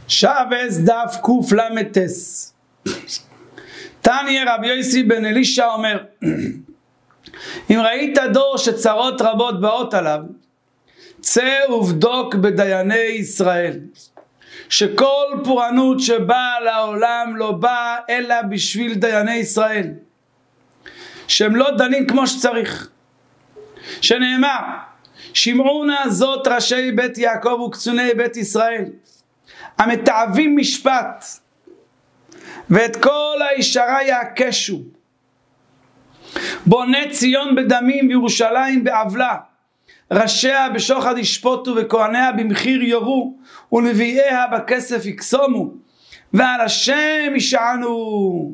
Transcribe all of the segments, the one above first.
שבס דף קל"ס. תניא רבי יוסי בן אלישע אומר, אם ראית דור שצרות רבות באות עליו, צא ובדוק בדייני ישראל, שכל פורענות שבאה לעולם לא באה אלא בשביל דייני ישראל, שהם לא דנים כמו שצריך. שנאמר, שמעו נא זאת ראשי בית יעקב וקצוני בית ישראל, המתעבים משפט, ואת כל הישרה יעקשו. בוני ציון בדמים וירושלים בעוולה, ראשיה בשוחד ישפוטו וכהניה במחיר יורו, ונביאיה בכסף יקסומו, ועל השם ישענו.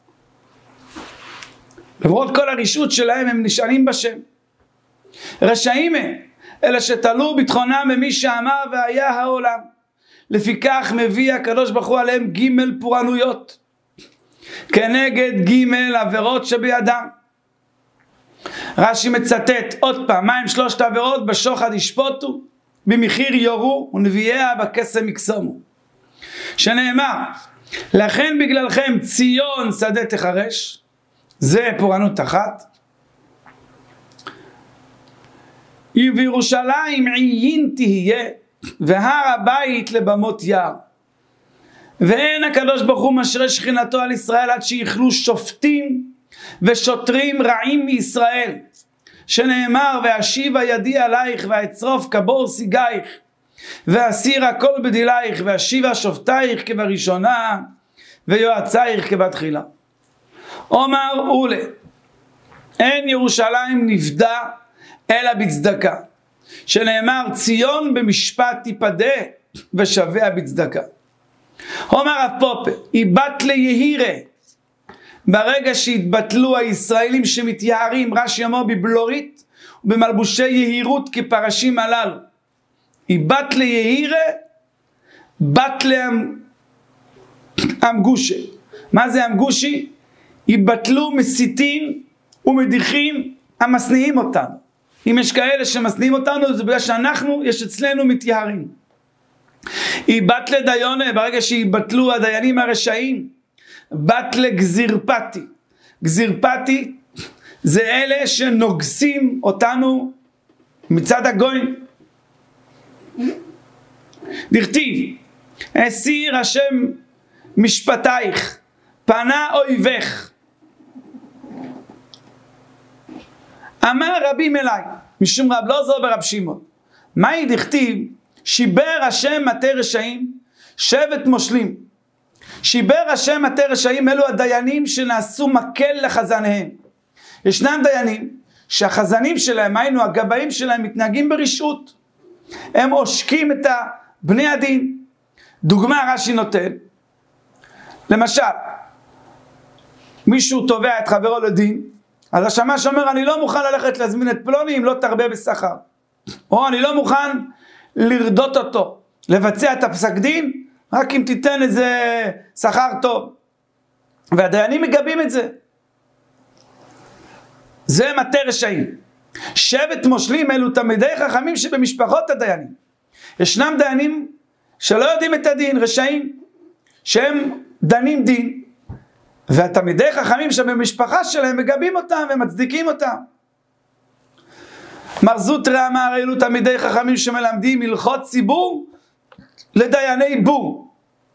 למרות כל הרשעות שלהם הם נשענים בשם. רשעים הם, אלא שתלו ביטחונם במי שאמר והיה העולם. לפיכך מביא הקדוש ברוך הוא עליהם ג' פורענויות כנגד ג' עבירות שבידם. רש"י מצטט עוד פעם, מה הם שלושת העבירות? בשוחד ישפוטו, במחיר יורו, ונביאיה בכסף יקסומו. שנאמר, לכן בגללכם ציון שדה תחרש, זה פורענות אחת. ובירושלים עיין תהיה, והר הבית לבמות יער. ואין הקדוש ברוך הוא משרה שכינתו על ישראל עד שיכלו שופטים ושוטרים רעים מישראל, שנאמר, ואשיבה ידי עלייך ואצרוף כבור סיגייך ואסיר הכל בדילייך ואשיבה שופטייך כבראשונה ויועצייך כבתחילה. אומר אולה, אין ירושלים נפדה אלא בצדקה, שנאמר, ציון במשפט תיפדה ושביה בצדקה. אומר הפופה, איבת ליהירה, ברגע שהתבטלו הישראלים שמתייערים, רש"י אומר בבלורית ובמלבושי יהירות כפרשים הללו, איבת ליהירה בת לאמגושי. מה זה אמגושי? התבטלו מסיתים ומדיחים המשניאים אותנו. אם יש כאלה שמסניעים אותנו, זה בגלל שאנחנו, יש אצלנו מתייערים. איבת לדיונה, ברגע שהתבטלו הדיינים הרשעים, בת לגזירפתי. גזירפתי זה אלה שנוגסים אותנו מצד הגויים. דכתיב, הסיר השם משפטייך, פנה אויבך. אמר רבי מלאי, משום רב לא זו ברב שמעון, מהי דכתיב? שיבר השם מטה רשעים, שבט מושלים. שיבר השם מטה רשעים, אלו הדיינים שנעשו מקל לחזניהם. ישנם דיינים שהחזנים שלהם, היינו הגבאים שלהם, מתנהגים ברשעות. הם עושקים את בני הדין. דוגמה רש"י נותן, למשל, מישהו תובע את חברו לדין, אז השמש אומר, אני לא מוכן ללכת להזמין את פלוני אם לא תרבה בשכר. או אני לא מוכן לרדות אותו, לבצע את הפסק דין, רק אם תיתן איזה שכר טוב. והדיינים מגבים את זה. זה מטה רשעים. שבט מושלים אלו תלמידי חכמים שבמשפחות הדיינים. ישנם דיינים שלא יודעים את הדין, רשעים, שהם דנים דין. והתלמידי חכמים שבמשפחה שלהם מגבים אותם ומצדיקים אותם. מר זוטרא אמר, אלו תלמידי חכמים שמלמדים הלכות ציבור לדייני בור.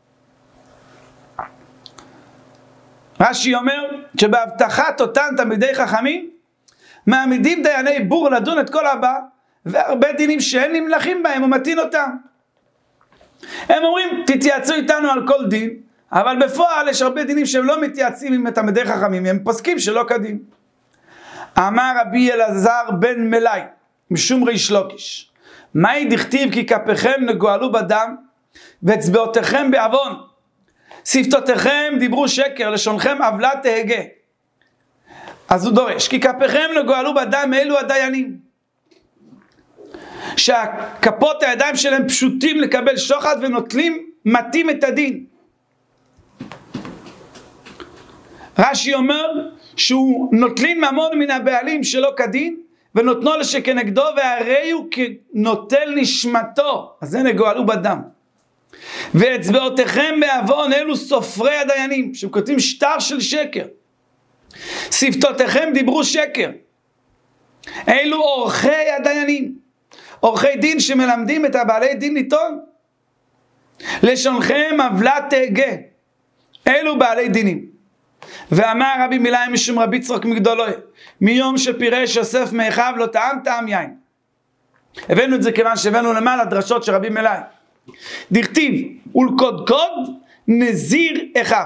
רש"י אומר שבהבטחת אותם תלמידי חכמים מעמידים דייני בור לדון את כל הבא, והרבה דינים שאין נמלכים בהם ומתין אותם. הם אומרים, תתייעצו איתנו על כל דין, אבל בפועל יש הרבה דינים שהם לא מתייעצים עם תלמידי חכמים, הם פוסקים שלא כדין. אמר רבי אלעזר בן מלאי, משום ריש לוקיש, מהי דכתיב? כי כפיכם נגואלו בדם ואצבעותיכם בעוון, שפתותיכם דיברו שקר, לשונכם עוולה תהגה. אז הוא דורש, כי כפיכם נגואלו בדם, אלו הדיינים שהכפות הידיים שלהם פשוטים לקבל שוחד ונוטלים מתים את הדין. רש"י אומר שהוא נוטלין ממון מן הבעלים שלא כדין ונותנו לשכנגדו, והרי הוא כנוטל נשמתו, אז זה נגואלו בדם. ואצבעותיכם בעוון, אלו סופרי הדיינים, שהם כותבים שטר של שקר. שפתותיכם דיברו שקר. אלו עורכי הדיינים, עורכי דין שמלמדים את הבעלי דין לטעון. לשונכם עוולה תהגה, אלו בעלי דינים. ואמר רבי מלאי משום רבי יצחק מגדולוי, מיום שפירש יוסף מאחיו לא טעם טעם יין. הבאנו את זה כיוון שהבאנו למעלה דרשות של רבי מלאי. דכתיב ולקודקוד נזיר אחיו.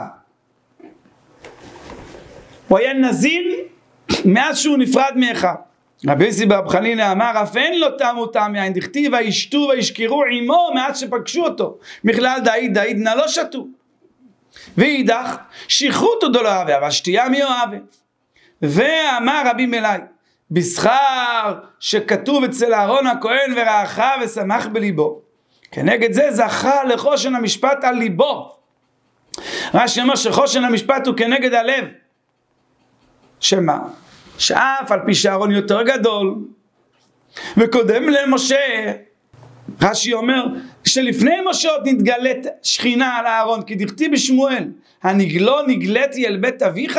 הוא היה נזיר מאז שהוא נפרד מאחיו. רבי יוסי בר חנינא אמר אף אין לו טעם טעם יין, דכתיב וישתו וישכרו עמו מאז שפגשו אותו, מכלל דאיד נא לא שתו. ואידך שכרותו דלא אהבה, אבל שתייה מי אוהבה. ואמר רבי מלאי בשכר שכתוב אצל אהרון הכהן ורעכה ושמח בליבו, כנגד זה זכה לחושן המשפט על ליבו. רש"י אומר שחושן המשפט הוא כנגד הלב. שמה? שאף על פי שאהרון יותר גדול וקודם למשה, רש"י אומר שלפני משה עוד נתגלת שכינה על אהרון, כי דכתיב בשמואל הנגלו נגלתי אל בית אביך,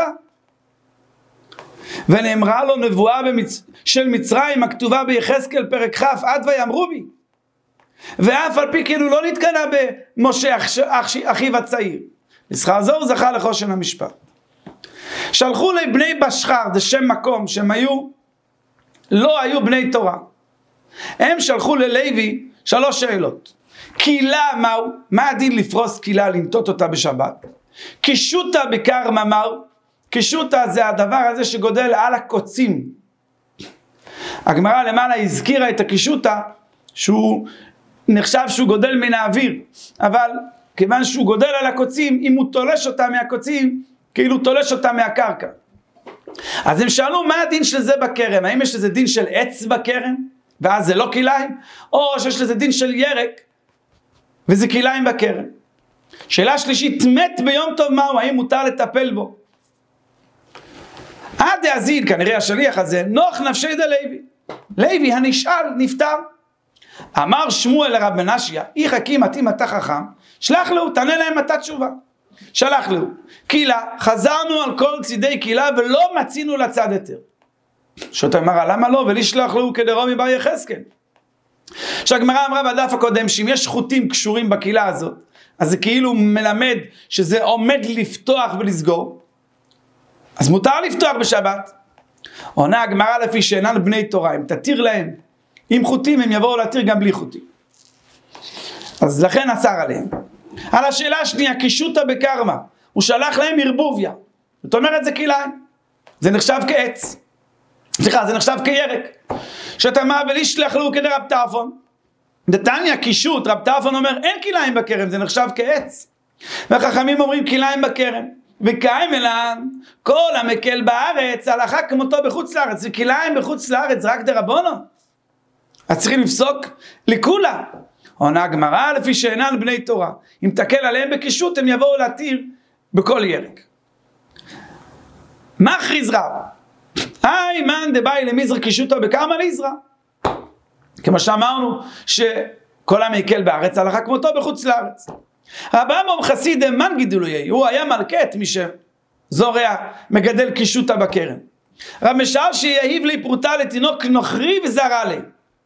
ונאמרה לו נבואה של מצרים הכתובה ביחזקאל פרק כ' עד ויאמרו בי. ואף על פי כן הוא לא נתקנה במשה אחיו הצעיר, בשכר זו הוא זכה לחושן המשפט. שלחו לבני בשחר, זה שם מקום, שהם לא היו בני תורה. הם שלחו ללוי 3 שאלות. קילה מהו? מה הדין לפרוס קילה, לנטות אותה בשבת? קישוטה בקרמה מהו? קישוטה זה הדבר הזה שגודל על הקוצים. הגמרא למעלה הזכירה את הקישוטה, שהוא נחשב שהוא גודל מן האוויר, אבל כיוון שהוא גודל על הקוצים, אם הוא תולש אותה מהקוצים, כאילו תולש אותה מהקרקע. אז הם שאלו מה הדין של זה בכרם, האם יש לזה דין של עץ בכרם, ואז זה לא כיליים, או שיש לזה דין של ירק, וזה כיליים בכרם. שאלה שלישית, מת ביום טוב מהו, האם מותר לטפל בו? עד דאזיל, כנראה השליח הזה, נוח נפשי דלוי. לוי הנשאל נפטר. אמר שמואל לרב מנשיה, איך הקים מתאים אתה חכם, שלח לו, תענה להם אתה תשובה. שלח לו, קילה, חזרנו על כל צידי קילה ולא מצינו לצד יותר. שאתה אמרה, למה לא? ולשלח לו כדרומי בר יחזקאל. שהגמרא אמרה בדף הקודם, שאם יש חוטים קשורים בקילה הזאת, אז זה כאילו מלמד שזה עומד לפתוח ולסגור. אז מותר לפתוח בשבת. עונה הגמרא לפי שאינן בני תורה, אם תתיר להם עם חוטים, הם יבואו להתיר גם בלי חוטים. אז לכן אסר עליהם. על השאלה השנייה, קישוטה בקרמה, הוא שלח להם ערבוביה. זאת אומרת זה כיליים. זה נחשב כעץ. סליחה, זה נחשב כירק. שאתה מה ולשלח לו כדי רב טרפון. דתניא קישוט, רב טרפון אומר אין כיליים בכרם, זה נחשב כעץ. והחכמים אומרים כיליים בכרם. וקיים אלן, כל המקל בארץ, הלכה כמותו בחוץ לארץ. זה כיליים בחוץ לארץ, רק דרבונו. אז צריכים לפסוק לכולה. עונה הגמרא לפי שאינן בני תורה. אם תקל עליהם בקישוט, הם יבואו להתיר בכל ירק. מכריז רב. מאן דבאי למזרע קישוטו בקרמה ליזרע. כמו שאמרנו, שכל המקל בארץ, הלכה כמותו בחוץ לארץ. רבם חסיד מן גידולוי, הוא היה מלכת מי שזורע, מגדל קישוטה בכרם. רב משאר שיהיב לי פרוטה לתינוק נוכרי וזרע לי.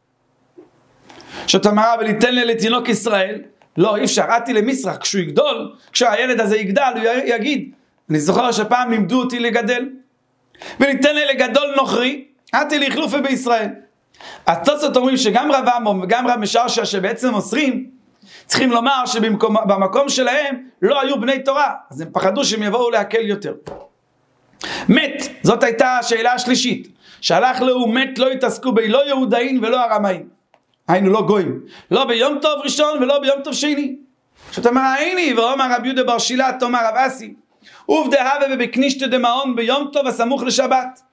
שאתה אמרה וליתן לי לתינוק ישראל, לא, אי אפשר, עתי למסרח, כשהוא יגדול, כשהילד הזה יגדל, הוא יגיד, אני זוכר שפעם לימדו אותי לגדל, וליתן לי לגדול נוכרי, עתי להחלופה בישראל. התוצאות אומרים שגם רב עמרם וגם רב משרשע שבעצם אוסרים, צריכים לומר שבמקום שלהם לא היו בני תורה, אז הם פחדו שהם יבואו להקל יותר. מת, זאת הייתה השאלה השלישית. שהלך לו מת לא יתעסקו בי לא יהודאים ולא ארמאים. היינו לא גויים. לא ביום טוב ראשון ולא ביום טוב שני. שאתה אומר הייני ואומר רב יהודה בר שילת תאמר רב אסי. ובדהבה ובקנישתא דמעון ביום טוב הסמוך לשבת.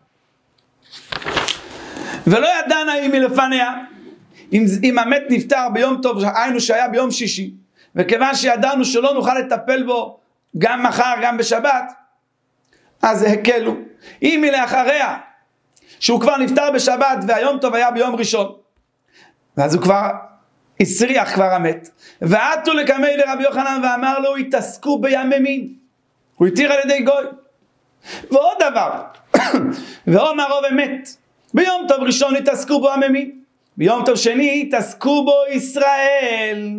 ולא ידענה היא מלפניה. אם המת נפטר ביום טוב, היינו שהיה ביום שישי, וכיוון שידענו שלא נוכל לטפל בו גם מחר, גם בשבת, אז הקלו. אם מלאחריה, שהוא כבר נפטר בשבת, והיום טוב היה ביום ראשון, ואז הוא כבר הסריח כבר המת, ועטו לקמי לרבי יוחנן ואמר לו, התעסקו ביממין, הוא התיר על ידי גוי. ועוד דבר, ואומר רוב אמת, ביום טוב ראשון התעסקו בו הממין, ביום טוב שני התעסקו בו ישראל.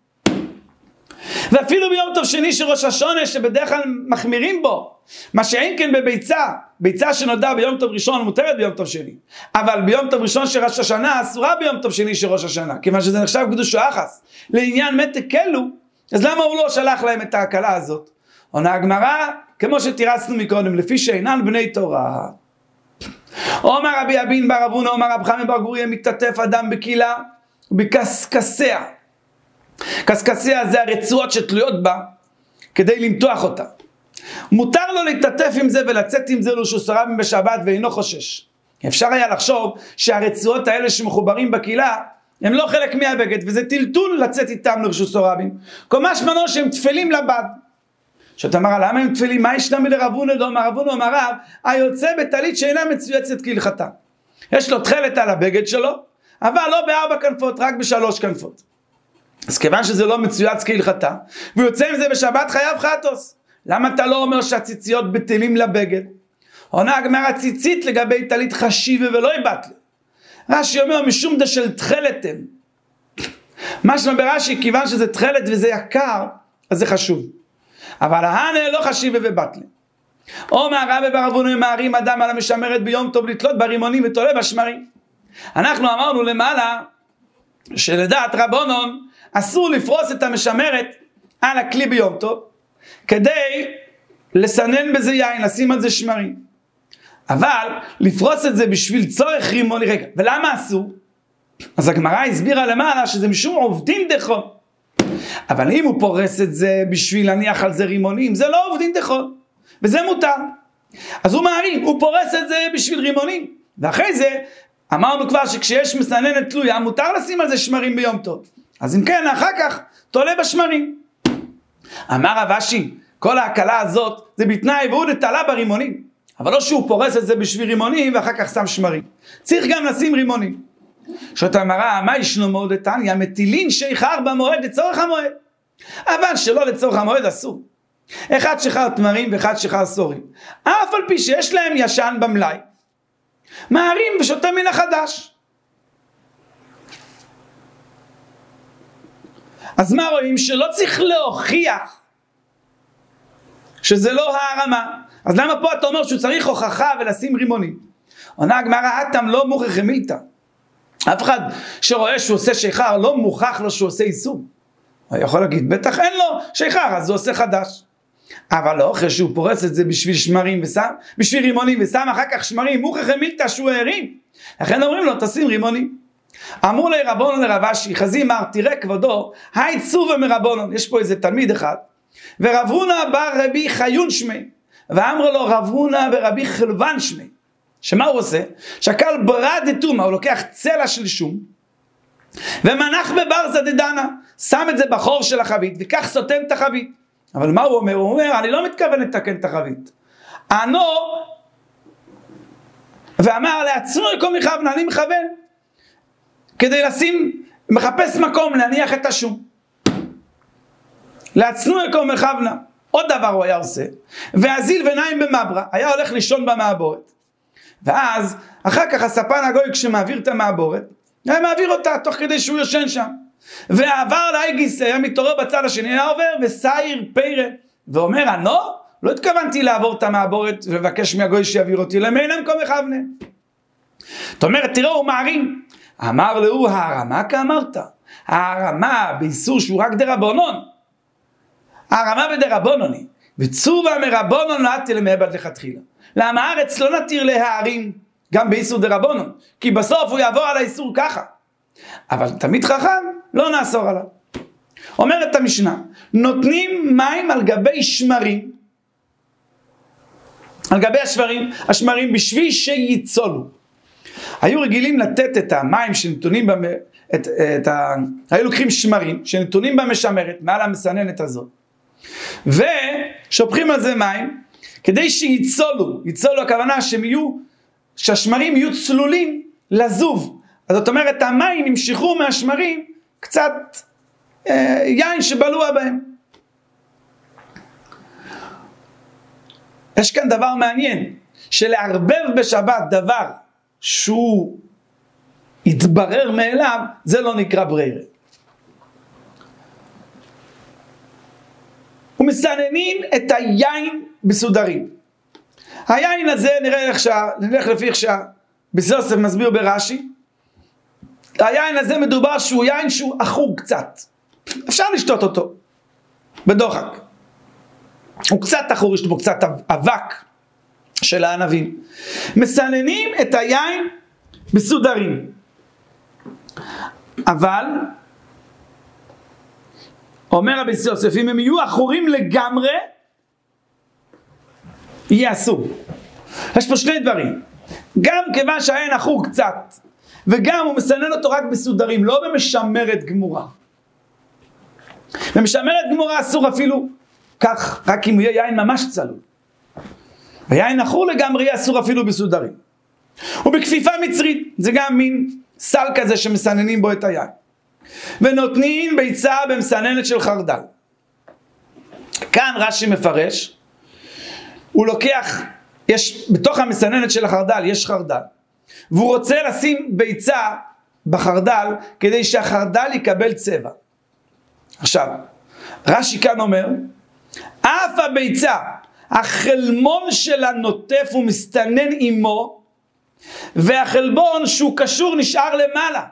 ואפילו ביום טוב שני של ראש השונה שבדרך כלל מחמירים בו, מה שאין כן בביצה, ביצה שנודע ביום טוב ראשון מותרת ביום טוב שני, אבל ביום טוב ראשון של ראש השנה אסורה ביום טוב שני של ראש השנה, כיוון שזה נחשב קדוש אחס לעניין מתק אלו, אז למה הוא לא שלח להם את ההקלה הזאת? עונה הגמרא, כמו שתירצנו מקודם, לפי שאינן בני תורה. אומר רבי אבין בר אבונה, אומר רב חמי בר גורייה, מתעטף אדם בקהילה ובקסקסיה. קסקסיה זה הרצועות שתלויות בה כדי למתוח אותה. מותר לו להתעטף עם זה ולצאת עם זה לרשות הרבים בשבת ואינו חושש. אפשר היה לחשוב שהרצועות האלה שמחוברים בקהילה הם לא חלק מהבגד, וזה טלטול לצאת איתם לרשות הרבים. כל משמעו שהם תפלים לבד. שאתה אמר, למה הם תפלים? מה ישנם לרבונה? לא, רבונה אומר רב, היוצא בטלית שאינה מצויצת כהלכתה. יש לו תכלת על הבגד שלו, אבל לא ב4 כנפות, רק ב3 כנפות. אז כיוון שזה לא מצויץ כהלכתה, ויוצא עם זה בשבת חייב חטוס. למה אתה לא אומר שהציציות בטלים לבגד? עונה הגמרא, ציצית לגבי טלית חשיבה ולא יבטלה. רש"י אומר, משום דשל תכלתם. משמע ברש"י, כיוון שזה תכלת וזה יקר, אז זה חשוב. אבל ההנה לא חשיבה ובטלה. אומר רבי בר אבונה, מערים אדם על המשמרת ביום טוב לתלות ברימונים ותולה בשמרים. אנחנו אמרנו למעלה, שלדעת רבונון, אסור לפרוס את המשמרת על הכלי ביום טוב, כדי לסנן בזה יין, לשים על זה שמרים. אבל לפרוס את זה בשביל צורך רימוני, רגע, ולמה אסור? אז הגמרא הסבירה למעלה שזה משום עובדין דחון. אבל אם הוא פורס את זה בשביל להניח על זה רימונים, זה לא עובדין דחון, וזה מותר. אז הוא מערים, הוא פורס את זה בשביל רימונים, ואחרי זה אמרנו כבר שכשיש מסננת תלויה, מותר לשים על זה שמרים ביום טוב. אז אם כן, אחר כך תולה בשמרים. אמר רב אשי, כל ההקלה הזאת זה בתנאי והוא נטלה ברימונים, אבל לא שהוא פורס את זה בשביל רימונים ואחר כך שם שמרים. צריך גם לשים רימונים. שאתה אמרה, מה ישנו מאוד תניא? מטילין שיכר במועד לצורך המועד, אבל שלא לצורך המועד אסור. אחד שיכר תמרים ואחד שיכר סורים, אף על פי שיש להם ישן במלאי, מערים ושותה מן החדש. אז מה רואים? שלא צריך להוכיח שזה לא הערמה. אז למה פה אתה אומר שהוא צריך הוכחה ולשים רימונים? עונה הגמרא, אתם לא מוכח מילתא. אף אחד שרואה שהוא עושה שיכר לא מוכח לו שהוא עושה איסור. הוא יכול להגיד, בטח אין לו שיכר, אז הוא עושה חדש. אבל לא, אחרי שהוא פורס את זה בשביל שמרים ושם, בשביל רימונים ושם אחר כך שמרים, מוכח מילתא שהוא הערים. לכן אומרים לו, תשים רימונים. אמרו לי רבונון לרב אשי, חזי מר, תראה כבודו, היי צובה מרבונון. יש פה איזה תלמיד אחד, ורב הונא בר רבי חיון שמי, ואמרו לו רב הונא ורבי חלבן שמי. שמה הוא עושה? שקל ברד דתומה, הוא לוקח צלע של שום, ומנח בברזא דדנה, שם את זה בחור של החבית, וכך סותם את החבית. אבל מה הוא אומר? הוא אומר, אני לא מתכוון לתקן את החבית. ענו, ואמר לעצמו יקום מכוונה, אני מכוון, כדי לשים, מחפש מקום להניח את השום. לעצמו יקום מכוונה. עוד דבר הוא היה עושה, והזיל וניים במברה, היה הולך לישון במעבורת. ואז, אחר כך הספן הגוי כשמעביר את המעבורת, היה מעביר אותה תוך כדי שהוא יושן שם. ועבר לאיגיס, היה מתעורר בצד השני, היה עובר וסייר פירה, ואומר, לא התכוונתי לעבור את המעבורת ובקש מהגוי שיעביר אותי, למעין מקום מכוונה. זאת אומרת, תראו, הוא מערים. אמר לו, הרמה כאמרת, הרמה באיסור שהוא רק דרבונון. הרמה בדרבונוני, וצובה מרבונון נעתי למעבד לכתחילה. למה הארץ לא נתיר להערים גם באיסור דרבונון, כי בסוף הוא יעבור על האיסור ככה. אבל תמיד חכם לא נאסור עליו. אומרת המשנה, נותנים מים על גבי שמרים, על גבי השמרים בשביל שיצולו. היו רגילים לתת את המים שנתונים היו לוקחים שמרים שנתונים במשמרת מעל המסננת הזאת, ושופכים על זה מים כדי שיצולו. יצולו הכוונה שהשמרים יהיו צלולים לזוב. אז זאת אומרת, המים ימשכו מהשמרים קצת יין שבלוע בהם. יש כאן דבר מעניין, שלערבב בשבת דבר שהוא יתברר מאליו, זה לא נקרא ברירה. ומסננים את היין בסודרים. היין הזה נלך לפי איך שבסוסף מסביר ברש"י. היין הזה מדובר שהוא יין שהוא אחור קצת. אפשר לשתות אותו בדוחק. הוא קצת אחור, יש בו קצת אבק של הענבים. מסננים את היין בסודרים. אבל אומר רבי יוסף, אם הם יהיו אחורים לגמרי, יהיה אסור. יש פה שני דברים. גם כיוון שהיין אחור קצת, וגם הוא מסנן אותו רק בסודרים, לא במשמרת גמורה. במשמרת גמורה אסור אפילו כך, רק אם הוא יהיה יין ממש צלול. ויין אחור לגמרי יהיה אסור אפילו בסודרים. ובכפיפה מצרית, זה גם מין סל כזה שמסננים בו את היין. ונותנים ביצה במסננת של חרדל. כאן רש"י מפרש, הוא לוקח, בתוך המסננת של החרדל יש חרדל, והוא רוצה לשים ביצה בחרדל כדי שהחרדל יקבל צבע. עכשיו, רש"י כאן אומר, אף הביצה, החלמון שלה נוטף ומסתנן עמו, והחלבון שהוא קשור נשאר למעלה.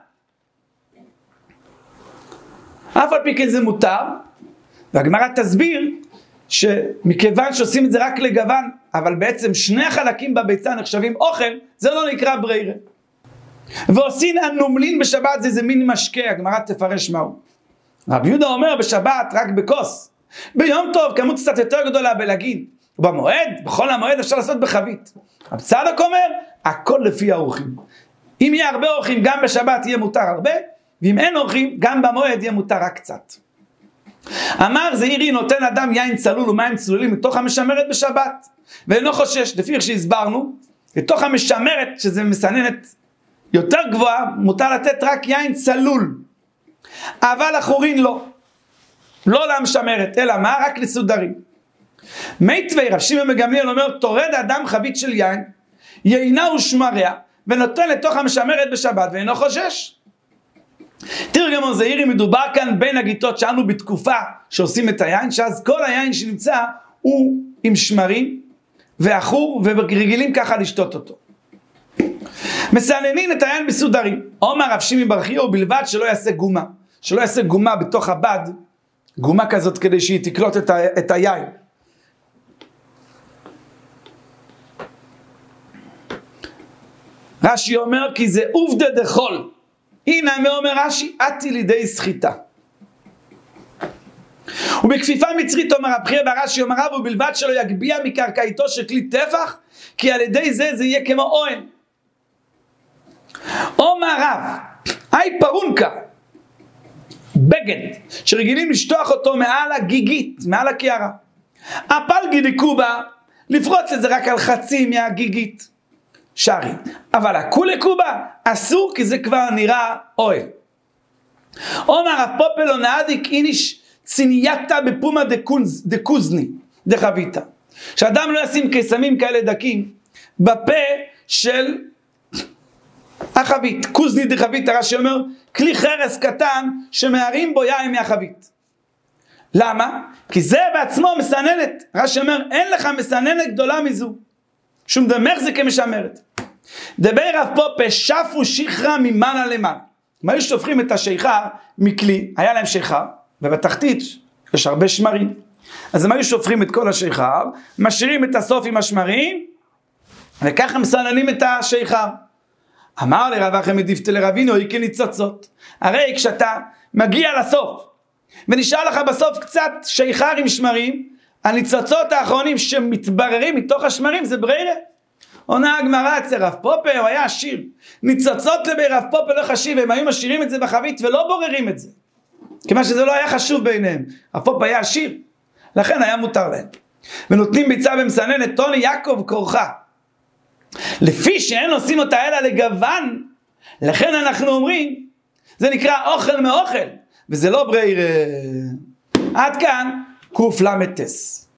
אף על פי כן זה מותר, והגמרא תסביר שמכיוון שעושים את זה רק לגוון, אבל בעצם שני החלקים בביצה נחשבים אוכל, זה לא נקרא ברירה. ועושים הנומלין בשבת, זה מין משקה, הגמרא תפרש מהו. רבי יהודה אומר בשבת רק בכוס, ביום טוב כמות קצת יותר גדולה בלגיד, ובמועד, בכל המועד אפשר לעשות בחבית. רבי צדוק אומר, הכל לפי האורחים. אם יהיה הרבה אורחים, גם בשבת יהיה מותר הרבה, ואם אין אורחים, גם במועד יהיה מותר רק קצת. אמר זעירי, נותן אדם יין צלול ומים צלולים מתוך המשמרת בשבת, ואינו חושש, לפי איך שהסברנו, לתוך המשמרת, שזה מסננת יותר גבוהה, מותר לתת רק יין צלול. אבל אחורין לא למשמרת, אלא מה? רק לסודרים. מיטבי רב שמעון בן גמליאל אומר, תורד אדם חבית של יין, יינה ושמריה, ונותן לתוך המשמרת בשבת, ואינו חושש. תרגמון זעירי, מדובר כאן בין הגיטות שאנו בתקופה שעושים את היין, שאז כל היין שנמצא הוא עם שמרים ואחור, ורגילים ככה לשתות אותו. מסננים את היין בסודרים. אומר רב שמעון בר חייא, ובלבד שלא יעשה גומה. שלא יעשה גומה בתוך הבד, גומה כזאת כדי שהיא תקלוט את היין. רש"י אומר כי זה עובדה דחול. הנה אומר רש"י, עתי לידי סחיטה. ובכפיפה מצרית אומר רב חייא ברש"י אומר רב, ובלבד שלא יגביה מקרקעיתו של כלי טפח, כי על ידי זה יהיה כמו אוהל. אומר רב, היי פרונקה, בגד, שרגילים לשטוח אותו מעל הגיגית, מעל הקערה. הפלגי דקובה, לפרוץ את זה רק על חצי מהגיגית. שרי. אבל הכולי קובה אסור, כי זה כבר נראה אוהל. אומר הפופלו נעדיק איניש צינייתה בפומה דקוזני דחביתה. שאדם לא ישים קסמים כאלה דקים בפה של החבית. קוזני דחבית, הרש"י אומר, כלי חרס קטן שמערים בו יין מהחבית. למה? כי זה בעצמו מסננת. רש"י אומר, אין לך מסננת גדולה מזו. שום דמך זה כמשמרת. דבר רב פופה, שפו שכרה ממנה למעלה. מה היו שופכים את השיכר מכלי? היה להם שיכר, ובתחתית יש הרבה שמרים. אז הם היו שופכים את כל השיכר, משאירים את הסוף עם השמרים, וככה מסננים את השיכר. אמר לרב אחי מדיפתא לרבינו, איקי ניצוצות. הרי כשאתה מגיע לסוף, ונשאר לך בסוף קצת שיכר עם שמרים, הניצוצות האחרונים שמתבררים מתוך השמרים זה ברירה. עונה הגמרא אצל רב פופה, הוא היה עשיר. ניצוצות לבי רב פופה לא חשיב, הם היו משאירים את זה בחבית ולא בוררים את זה. כיוון שזה לא היה חשוב ביניהם. רב פופה היה עשיר, לכן היה מותר להם. ונותנים ביצה במסננת, טוני יעקב כורחה. לפי שאין עושים אותה אלא לגוון, לכן אנחנו אומרים, זה נקרא אוכל מאוכל. וזה לא בריירה. עד כאן קל"טס.